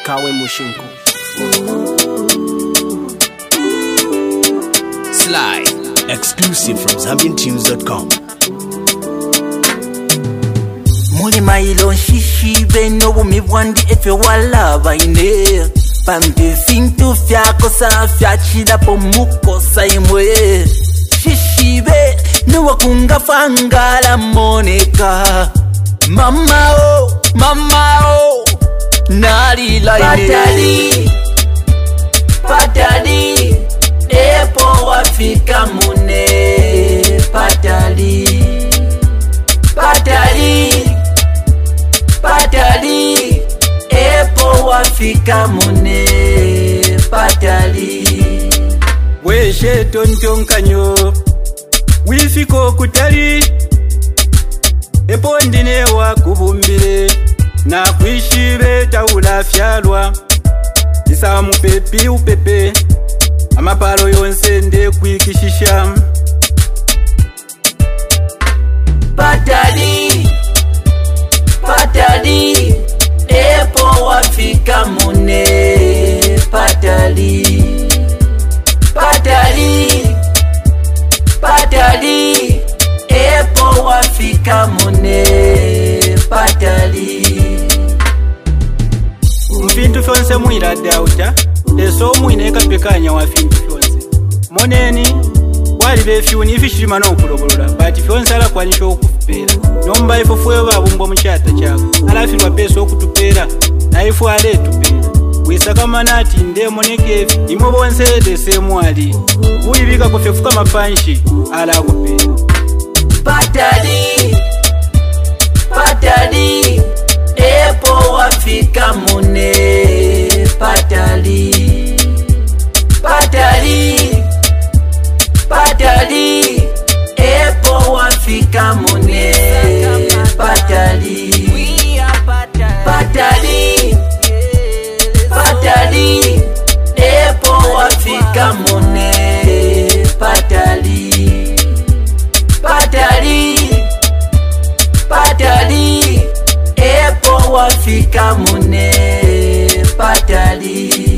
Kawe Mushinku. Sly, exclusive from ZambianTunes.com. Muli mailo shishi beno bumi bwandi efe wala baine Pamde fintu fyako sa fyachida po muko sa imwe Shishi be nuwa kunga fangala moneka Mama oh Nali laine Patali Epo wafika mune Patali Epo wafika mune Patali Weshe tonton kanyo Wifiko kutali Epo ndine wa kubumbile Na kuishibe taula fyalwa Isa mupepi upepe Amapalo yonse nde kuikishisha Patali Epo wafika mune Patali Epo wafika mune Patali Mfintu fyonse mwila dauta Eso mwine kapekanya wa fintu fyonse Moneni wali befyuni ifishima no kulobolola Bati fyonse ala kwanisha okufupera Nomba ifo fuwe babumbo mchata chako Alafirwa peso okutupera Na ifu ale tupera Wisa kama nati nde monekefi Imo bonse dese mwali Uibika kufefuka mapanshi ala kupera Patali Epo wafika mune Patali Epo wafika mune Patali Epo wafika mune Patali Epo wafika mune Patali